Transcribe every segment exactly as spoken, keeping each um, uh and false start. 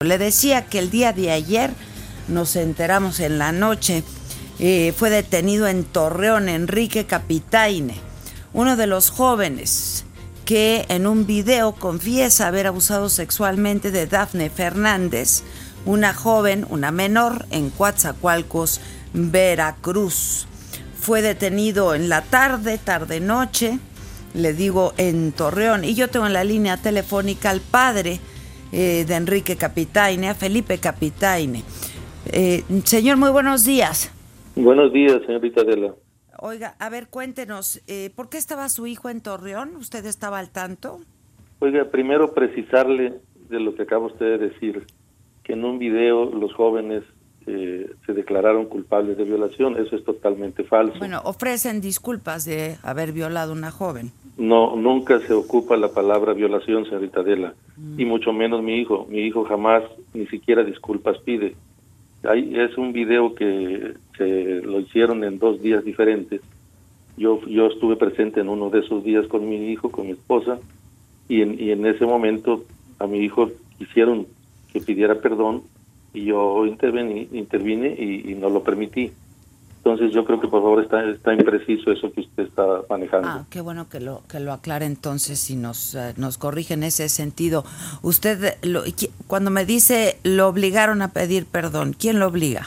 Le decía que el día de ayer nos enteramos en la noche, eh, fue detenido en Torreón Enrique Capitaine, uno de los jóvenes que en un video confiesa haber abusado sexualmente de Dafne Fernández, una joven, una menor, en Coatzacoalcos, Veracruz. Fue detenido en la tarde, tarde-noche, le digo, en Torreón. Y yo tengo en la línea telefónica al padre eh, de Enrique Capitaine, a Felipe Capitaine. Eh, señor, muy buenos días. Buenos días, señorita Adela. Oiga, a ver, cuéntenos, eh, ¿por qué estaba su hijo en Torreón? ¿Usted estaba al tanto? Oiga, primero precisarle de lo que acaba usted de decir, que en un video los jóvenes eh, se declararon culpables de violación. Eso es totalmente falso. Bueno, ofrecen disculpas de haber violado a una joven. No, nunca se ocupa la palabra violación, señorita Adela, mm. y mucho menos mi hijo. Mi hijo jamás ni siquiera disculpas pide. Hay, es un video que se lo hicieron en dos días diferentes. Yo yo estuve presente en uno de esos días con mi hijo, con mi esposa, y en, y en ese momento a mi hijo quisieron que pidiera perdón y yo intervení, intervine y, y no lo permití. Entonces yo creo que por favor está está impreciso eso que usted está manejando. Ah, qué bueno que lo que lo aclare entonces y nos uh, nos corrige en ese sentido. Usted lo, cuando me dice lo obligaron a pedir perdón, ¿quién lo obliga?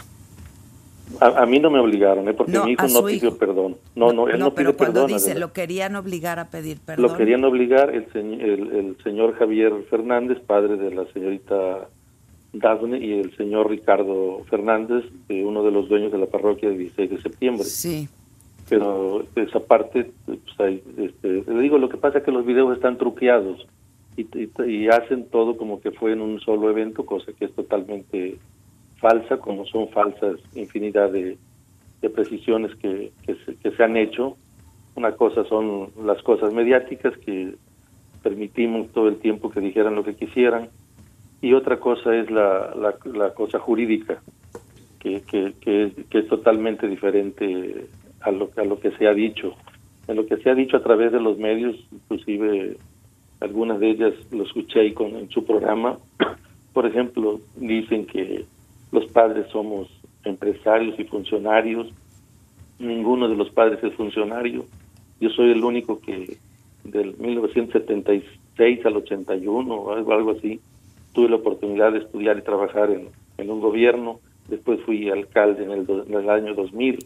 A, a mí no me obligaron, ¿eh? Porque no, mi hijo no pidió hijo. perdón. No, no, él no, no pero pide cuando perdón. dice lo querían obligar a pedir perdón. Lo querían obligar el, el, el señor Javier Fernández, padre de la señorita Dafne, y el señor Ricardo Fernández, eh, uno de los dueños de la parroquia del dieciséis de septiembre. Sí. Pero esa parte, pues, hay, este, le digo, lo que pasa es que los videos están truqueados y, y, y hacen todo como que fue en un solo evento, cosa que es totalmente falsa, como son falsas infinidad de, de precisiones que, que, se, que se han hecho. Una cosa son las cosas mediáticas, que permitimos todo el tiempo que dijeran lo que quisieran, y otra cosa es la, la, la cosa jurídica, que, que, que, es, que es totalmente diferente a lo, a lo que se ha dicho. En lo que se ha dicho a través de los medios, inclusive algunas de ellas lo escuché ahí con, en su programa. Por ejemplo, dicen que los padres somos empresarios y funcionarios. Ninguno de los padres es funcionario. Yo soy el único que del mil novecientos setenta y seis al ochenta y uno o algo, algo así, tuve la oportunidad de estudiar y trabajar en, en un gobierno. Después fui alcalde en el, do, en el año dos mil.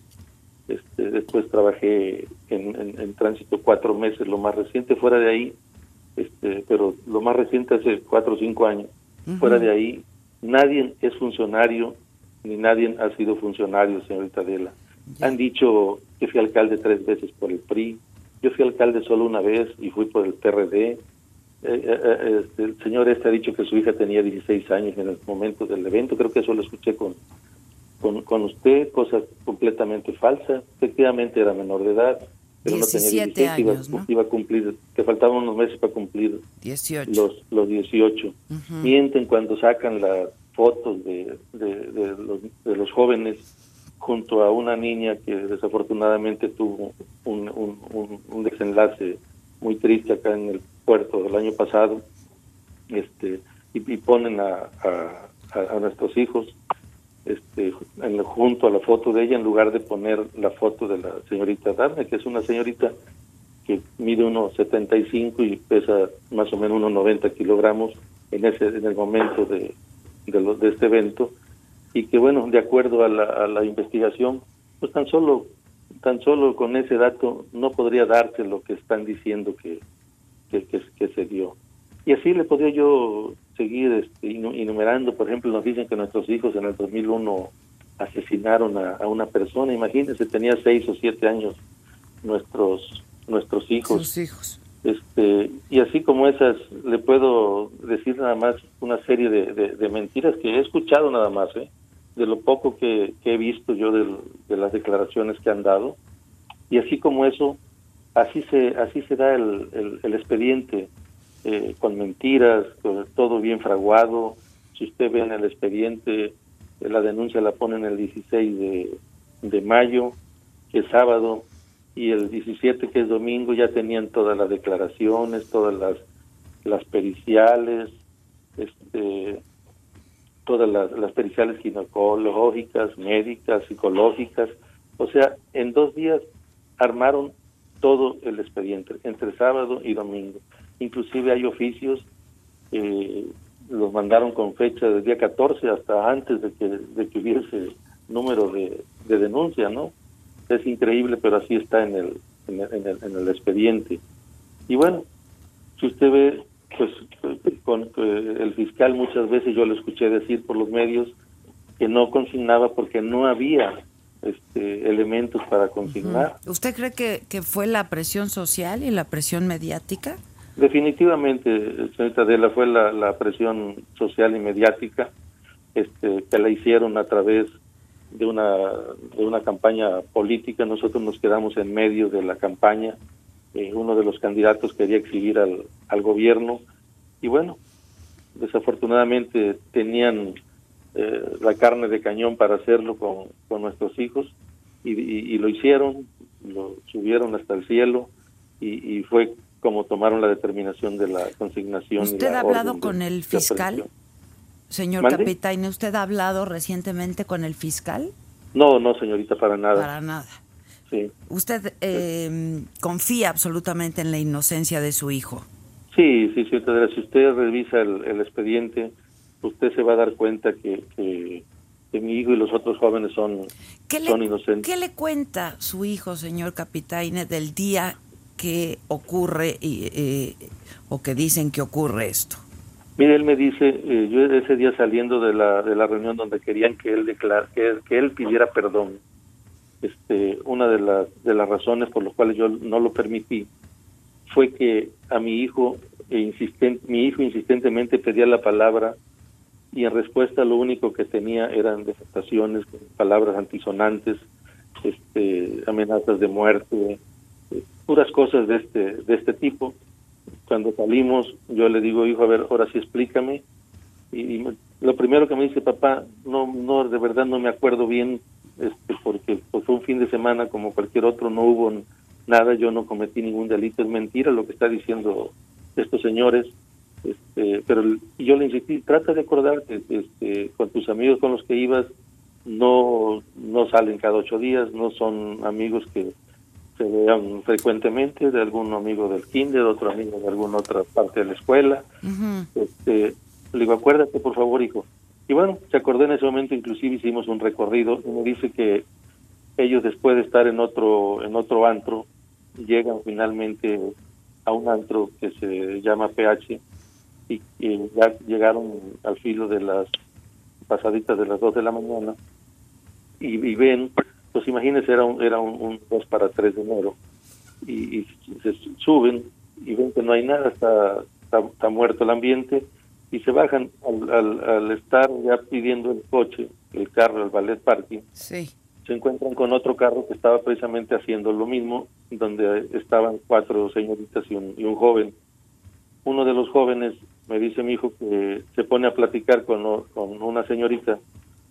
Este, después trabajé en, en, en tránsito cuatro meses, lo más reciente. Fuera de ahí, este, pero lo más reciente hace cuatro o cinco años. Uh-huh. Fuera de ahí, nadie es funcionario, ni nadie ha sido funcionario, señorita Adela. Yeah. Han dicho que fui alcalde tres veces por el P R I. Yo fui alcalde solo una vez y fui por el P R D. Eh, eh, este, el señor este ha dicho que su hija tenía dieciséis años en el momento del evento. Creo que eso lo escuché con, con, con usted, cosa completamente falsa. Efectivamente era menor de edad, pero no tenía dieciséis, años, iba, ¿no? iba a cumplir, que faltaban unos meses para cumplir dieciocho. Los, los dieciocho. Uh-huh. Mienten cuando sacan las fotos de, de, de, los, de los jóvenes junto a una niña que desafortunadamente tuvo un, un, un, un desenlace muy triste acá en el puerto el año pasado, este y, y ponen a, a, a nuestros hijos este en, junto a la foto de ella, en lugar de poner la foto de la señorita Dafne, que es una señorita que mide uno setenta y cinco y pesa más o menos unos noventa kilogramos en ese en el momento de de, lo, de este evento, y que bueno, de acuerdo a la, a la investigación, pues tan solo tan solo con ese dato no podría darse lo que están diciendo que Que, que, que se dio. Y así le podría yo seguir este, enumerando. Por ejemplo, nos dicen que nuestros hijos en el dos mil uno asesinaron a, a una persona. Imagínense, tenía seis o siete años nuestros nuestros hijos. Sus hijos. Este, y así como esas, le puedo decir nada más una serie de, de, de mentiras que he escuchado nada más, ¿eh? de lo poco que, que he visto yo de, de las declaraciones que han dado. Y así como eso, Así se así se da el, el, el expediente, eh, con mentiras, con todo bien fraguado. Si usted ve en el expediente, eh, la denuncia la ponen el dieciséis de, de mayo, que es sábado, y el diecisiete, que es domingo, ya tenían todas las declaraciones, todas las las periciales, este todas las, las periciales ginecológicas, médicas, psicológicas. O sea, en dos días armaron todo el expediente, entre sábado y domingo. Inclusive hay oficios, eh, los mandaron con fecha del día catorce hasta antes de que, de que hubiese número de, de denuncia, ¿no? Es increíble, pero así está en el, en el, en el, en el expediente. Y bueno, si usted ve, pues con el fiscal muchas veces yo lo escuché decir por los medios que no consignaba porque no había este elementos para consignar. Uh-huh. ¿Usted cree que, que fue la presión social y la presión mediática? Definitivamente, señorita Adela, fue la, la presión social y mediática este, que la hicieron a través de una de una campaña política. Nosotros nos quedamos en medio de la campaña. Eh, uno de los candidatos quería exhibir al, al gobierno y bueno, desafortunadamente tenían eh, la carne de cañón para hacerlo con, con nuestros hijos y, y, y lo hicieron, lo subieron hasta el cielo y, y fue como tomaron la determinación de la consignación. ¿Usted y la ha hablado orden con de, el fiscal, señor ¿Mande? Capitaine? ¿Usted ha hablado recientemente con el fiscal? No, no, señorita, para nada. Para nada. Sí. ¿Usted eh, confía absolutamente en la inocencia de su hijo? Sí, sí, señorita. Si usted revisa el, el expediente, usted se va a dar cuenta que, que, que mi hijo y los otros jóvenes son, son le, inocentes. ¿Qué le cuenta su hijo, señor Capitaine, del día que ocurre y, eh, o que dicen que ocurre esto? Mire, él me dice, eh, yo ese día saliendo de la de la reunión donde querían que él declara, que él, que él pidiera perdón, este, una de las de las razones por las cuales yo no lo permití fue que a mi hijo e insisten, mi hijo insistentemente pedía la palabra y en respuesta lo único que tenía eran desataciones, palabras antisonantes, este, amenazas de muerte, eh, puras cosas de este de este tipo. Cuando salimos, yo le digo, hijo, a ver, ahora sí explícame. Y, y me, lo primero que me dice, papá, no, no, de verdad no me acuerdo bien, este, porque pues, fue un fin de semana como cualquier otro, no hubo nada, yo no cometí ningún delito, es mentira lo que está diciendo estos señores. Este, pero yo le insistí, trata de acordarte, este, con tus amigos con los que ibas, no, no salen cada ocho días, no son amigos que se vean frecuentemente, de algún amigo del kinder, otro amigo de alguna otra parte de la escuela. Uh-huh. Este, le digo, acuérdate por favor, hijo. Y bueno, se acordó en ese momento, inclusive hicimos un recorrido, y me dice que ellos después de estar en otro en otro antro, llegan finalmente a un antro que se llama P H, y, y ya llegaron al filo de las pasaditas de las dos de la mañana, y, y ven, pues imagínense, era un era un, un dos para tres de enero, y, y se suben y ven que no hay nada, está, está, está muerto el ambiente, y se bajan al, al, al estar ya pidiendo el coche, el carro, el valet parking. Sí. Se encuentran con otro carro que estaba precisamente haciendo lo mismo, donde estaban cuatro señoritas y un, y un joven. Uno de los jóvenes me dice mi hijo que se pone a platicar con, con una señorita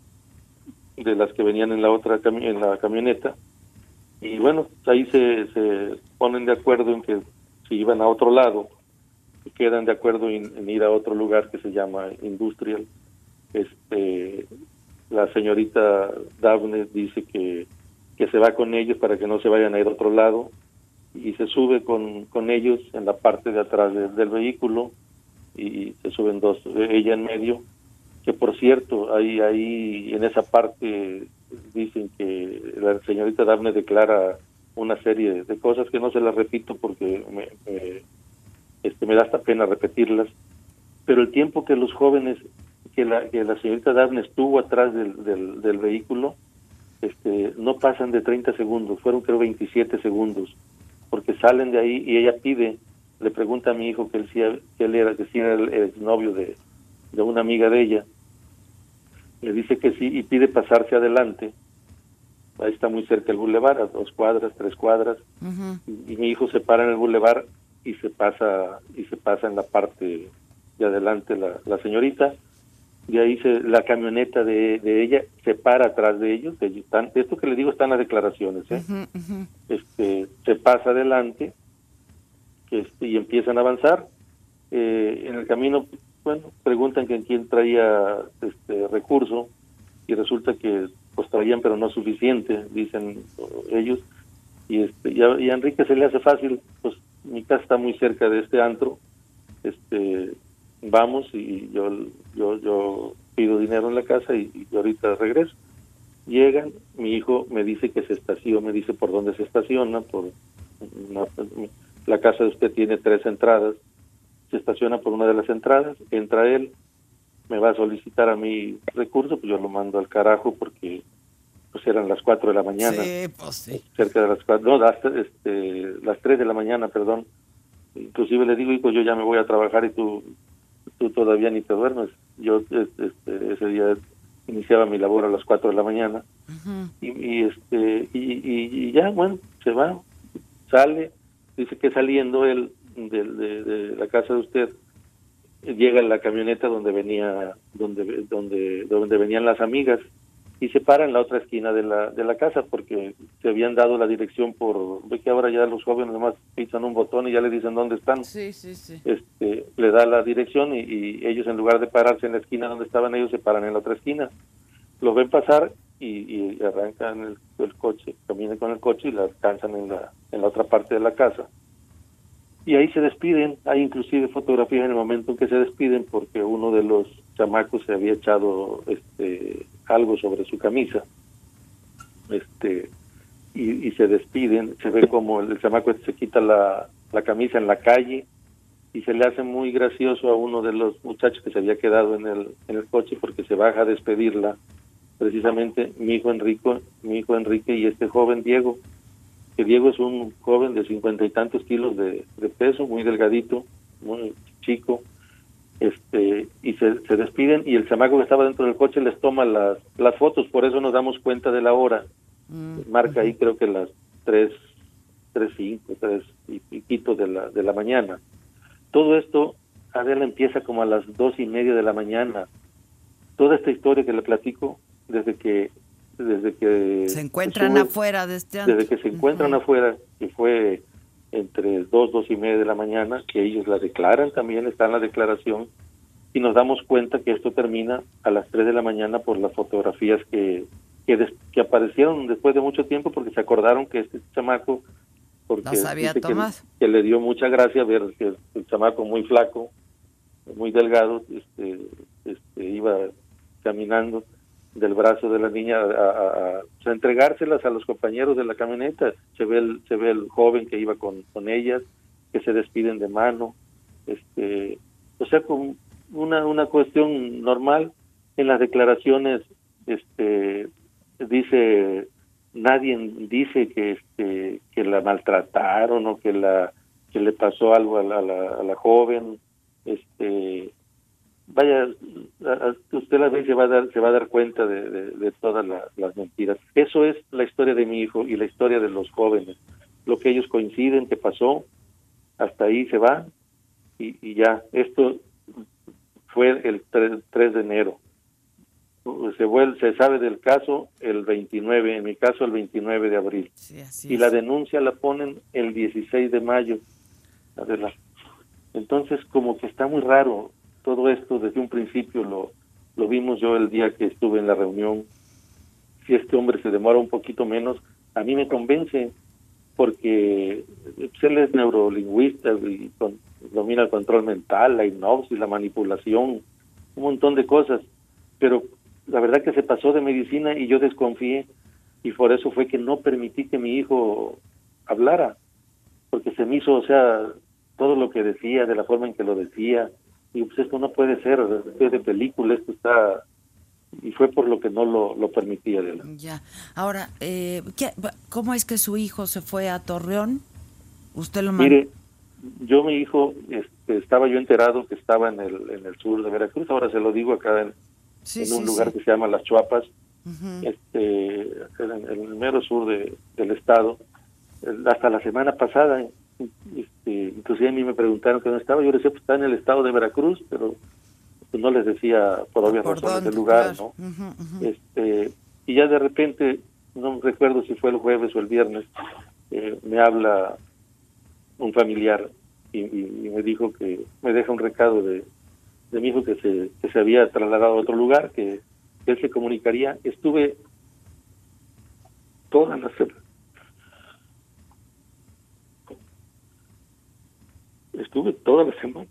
de las que venían en la otra cami- en la camioneta, y bueno, ahí se, se ponen de acuerdo en que si iban a otro lado, quedan de acuerdo en, en ir a otro lugar que se llama Industrial. Este, la señorita Daphne dice que, que se va con ellos para que no se vayan a ir a otro lado, y se sube con, con ellos en la parte de atrás de, del vehículo, y se suben dos, ella en medio, que por cierto, ahí, ahí en esa parte dicen que la señorita Daphne declara una serie de cosas que no se las repito porque me, me, este, me da hasta pena repetirlas, pero el tiempo que los jóvenes, que la, que la señorita Daphne estuvo atrás del, del, del vehículo, este, no pasan de treinta segundos, fueron creo veintisiete segundos, porque salen de ahí y ella pide, le pregunta a mi hijo que él, que él era, que sí era el, el novio de, de una amiga de ella, le dice que sí y pide pasarse adelante. Ahí está muy cerca el bulevar, a dos cuadras, tres cuadras, uh-huh. y, y mi hijo se para en el bulevar y se pasa y se pasa en la parte de adelante la, la señorita, y ahí se, la camioneta de, de ella se para atrás de ellos, ellos están, esto que le digo están las declaraciones, ¿eh? Uh-huh, uh-huh. Este, se pasa adelante, este, y empiezan a avanzar. Eh, en el camino, bueno, preguntan que quién traía este, recurso y resulta que pues traían pero no suficiente, dicen ellos, y este y a, y a Enrique se le hace fácil, pues mi casa está muy cerca de este antro, este vamos y yo yo yo pido dinero en la casa y, y ahorita regreso. Llegan, mi hijo me dice que se estaciona, me dice por dónde se estaciona, por una, la casa de usted tiene tres entradas, se estaciona por una de las entradas, entra él, me va a solicitar a mi recurso, pues yo lo mando al carajo porque pues eran las cuatro de la mañana. Sí, pues sí. Cerca de las cuatro, no, las, este, las tres de la mañana, perdón. Inclusive le digo, hijo, yo ya me voy a trabajar y tú, tú todavía ni te duermes. Yo este, ese día iniciaba mi labor a las cuatro de la mañana. Uh-huh. y, y este y, y, y ya, bueno, se va, sale, dice que saliendo él de, de, de la casa de usted, llega en la camioneta donde venía, donde, donde, donde venían las amigas, y se para en la otra esquina de la de la casa porque se habían dado la dirección por, ve que ahora ya los jóvenes nomás pinchan un botón y ya le dicen dónde están. Sí, sí, sí. Este, le da la dirección y, y ellos en lugar de pararse en la esquina donde estaban ellos se paran en la otra esquina. Lo ven pasar y, y arrancan el, el coche, caminan con el coche y la alcanzan en la en la otra parte de la casa. Y ahí se despiden, hay inclusive fotografías en el momento en que se despiden porque uno de los chamacos se había echado este algo sobre su camisa, este y, y se despiden, se ve como el, el chamaco se quita la, la camisa en la calle y se le hace muy gracioso a uno de los muchachos que se había quedado en el en el coche porque se baja a despedirla, precisamente mi hijo Enrico, mi hijo Enrique y este joven Diego, que Diego es un joven de cincuenta y tantos kilos de, de peso, muy delgadito, muy chico, este y se, se despiden y el chamaco que estaba dentro del coche les toma las las fotos, por eso nos damos cuenta de la hora. Mm. Marca ahí creo que las tres, tres cinco, tres y piquito de la de la mañana. Todo esto Adela empieza como a las dos y media de la mañana. Toda esta historia que le platico desde que desde que se encuentran sube, afuera de este antro. desde que se encuentran uh-huh. afuera, que fue entre dos, dos y media de la mañana, que ellos la declaran, también está en la declaración, y nos damos cuenta que esto termina a las tres de la mañana por las fotografías que que, des, que aparecieron después de mucho tiempo, porque se acordaron que este chamaco, porque los había dice tomado. Que, que le dio mucha gracia ver que el, el chamaco muy flaco, muy delgado, este, este iba caminando del brazo de la niña a, a, a, a entregárselas a los compañeros de la camioneta. Se ve el se ve el joven que iba con con ellas, que se despiden de mano, este o sea, como una una cuestión normal. En las declaraciones este dice, nadie dice que este que la maltrataron o que la que le pasó algo a la, a la, a la joven. este Vaya, usted la ve y se va a dar, se va a dar cuenta de, de, de todas la, las mentiras. Eso es la historia de mi hijo y la historia de los jóvenes. Lo que ellos coinciden que pasó, hasta ahí se va y, y ya. Esto fue el tres de enero. Se vuelve, se sabe del caso el veintinueve, en mi caso el veintinueve de abril. Sí, así y es. La denuncia la ponen el dieciséis de mayo. Entonces, como que está muy raro. Todo esto desde un principio lo, lo vimos yo el día que estuve en la reunión. Si este hombre se demora un poquito menos, a mí me convence, porque él es neurolingüista y con, domina el control mental, la hipnosis, la manipulación, un montón de cosas, pero la verdad que se pasó de medicina y yo desconfié, y por eso fue que no permití que mi hijo hablara, porque se me hizo, o sea, todo lo que decía, de la forma en que lo decía, y pues esto no puede ser, esto es de película, esto está, y fue por lo que no lo, lo permitía. Adela. Ya, ahora, eh, ¿qué, ¿cómo es que su hijo se fue a Torreón? ¿Usted lo mandó? Mire, yo mi hijo, este, estaba yo enterado que estaba en el en el sur de Veracruz, ahora se lo digo acá en, sí, en sí, un lugar sí. que se llama Las Chuapas, uh-huh. este en, en el mero sur de, del estado. Hasta la semana pasada, este, inclusive a mí me preguntaron que dónde estaba, yo les decía, pues está en el estado de Veracruz, pero pues no les decía por obvias ¿Por razones dónde? del lugar, Claro. ¿no? Uh-huh, uh-huh. Este, y ya de repente, no recuerdo si fue el jueves o el viernes, eh, me habla un familiar y, y, y me dijo que me deja un recado de, de mi hijo que se que se había trasladado a otro lugar, que que él se comunicaría. Estuve toda la semana, estuve toda la semana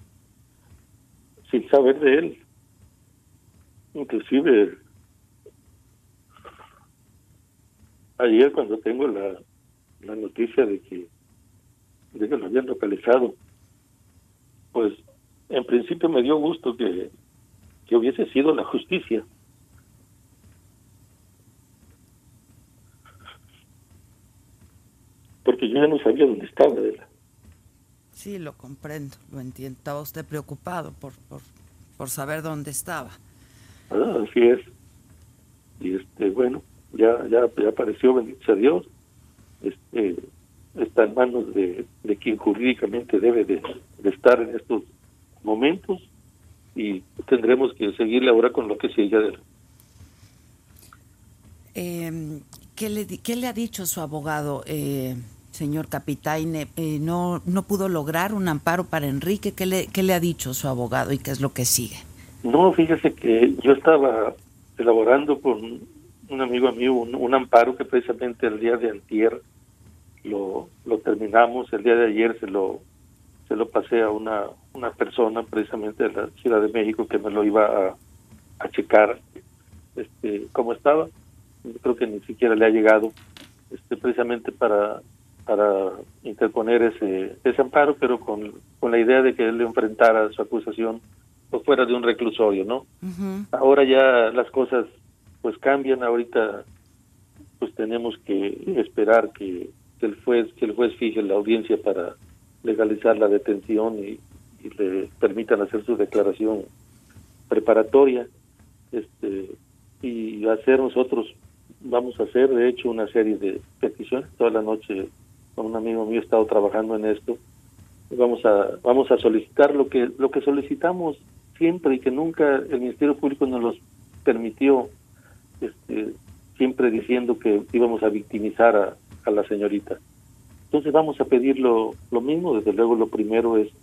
sin saber de él. Inclusive ayer, cuando tengo la, la noticia de que, de que lo habían localizado, pues en principio me dio gusto que, que hubiese sido la justicia. Porque yo ya no sabía dónde estaba él. Sí, lo comprendo, lo entiendo. Estaba usted preocupado por, por, por saber dónde estaba. Ah, así es. Y este, bueno, ya, ya, ya apareció, bendito sea Dios. Este, está en manos de, de quien jurídicamente debe de, de estar en estos momentos, y tendremos que seguirle ahora con lo que sigue adelante. Eh, ¿qué, le, ¿Qué le ha dicho su abogado, eh, señor Capitaine? Eh, no, ¿No pudo lograr un amparo para Enrique? ¿Qué le, ¿Qué le ha dicho su abogado y qué es lo que sigue? No, fíjese que yo estaba elaborando con un amigo mío un, un amparo que precisamente el día de antier lo, lo terminamos. El día de ayer se lo se lo pasé a una una persona precisamente de la Ciudad de México que me lo iba a, a checar este cómo estaba. Yo creo que ni siquiera le ha llegado, este precisamente para para interponer ese ese amparo, pero con, con la idea de que él le enfrentara su acusación pues fuera de un reclusorio, ¿no? Uh-huh. Ahora ya las cosas pues cambian. Ahorita pues tenemos que esperar que, que el juez que el juez fije la audiencia para legalizar la detención y, y le permitan hacer su declaración preparatoria, este y hacer nosotros vamos a hacer de hecho una serie de peticiones. Toda la noche con un amigo mío he estado trabajando en esto. Vamos a vamos a solicitar lo que lo que solicitamos siempre y que nunca el Ministerio Público nos los permitió, este, siempre diciendo que íbamos a victimizar a, a la señorita. Entonces vamos a pedir lo, lo mismo. Desde luego lo primero es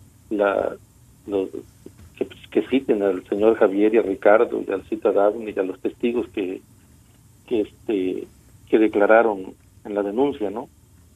la lo, que, que citen al señor Javier y a Ricardo y al cita Daphne y a los testigos que que este que declararon en la denuncia, ¿no?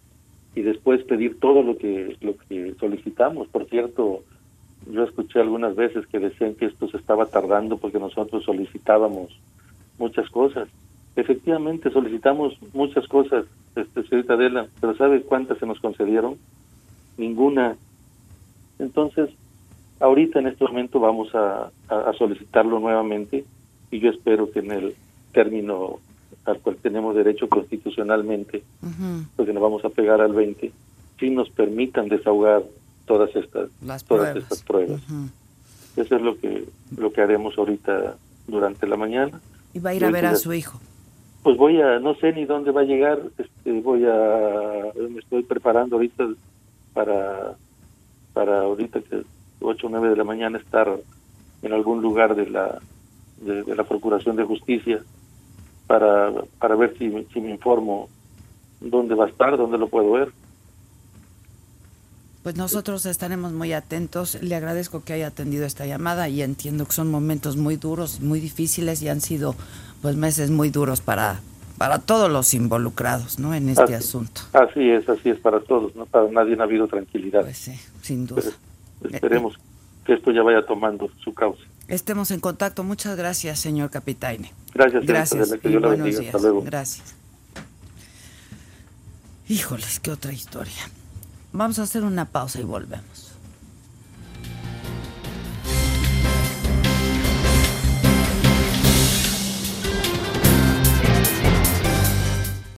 Y después pedir todo lo que lo que solicitamos. Por cierto, yo escuché algunas veces que decían que esto se estaba tardando porque nosotros solicitábamos muchas cosas. Efectivamente solicitamos muchas cosas, este, señorita Adela, pero ¿sabe cuántas se nos concedieron? Ninguna. Entonces, ahorita en este momento vamos a, a, a solicitarlo nuevamente, y yo espero que en el término al cual tenemos derecho constitucionalmente, uh-huh. porque nos vamos a pegar al veinte, si nos permitan desahogar todas estas Las todas pruebas. estas pruebas. Uh-huh. Eso es lo que lo que haremos ahorita durante la mañana. ¿Y va a ir a ver a su hijo? Pues voy a, no sé ni dónde va a llegar, este, voy a, me estoy preparando ahorita para, para ahorita que ocho o nueve de la mañana estar en algún lugar de la, de, de la Procuración de Justicia para, para ver si, si me informo dónde va a estar, dónde lo puedo ver. Pues nosotros estaremos muy atentos. Le agradezco que haya atendido esta llamada y entiendo que son momentos muy duros, muy difíciles, y han sido pues meses muy duros para para todos los involucrados, ¿no? En este así, asunto. Así es, así es para todos, ¿no? Para nadie ha habido tranquilidad. Pues sí, sin duda. Pero esperemos eh, eh. que esto ya vaya tomando su cauce. Estemos en contacto. Muchas gracias, señor Capitaine. Gracias, gracias. Que Dios la bendiga. Días. Hasta luego. Gracias. Híjoles, qué otra historia. Vamos a hacer una pausa y volvemos.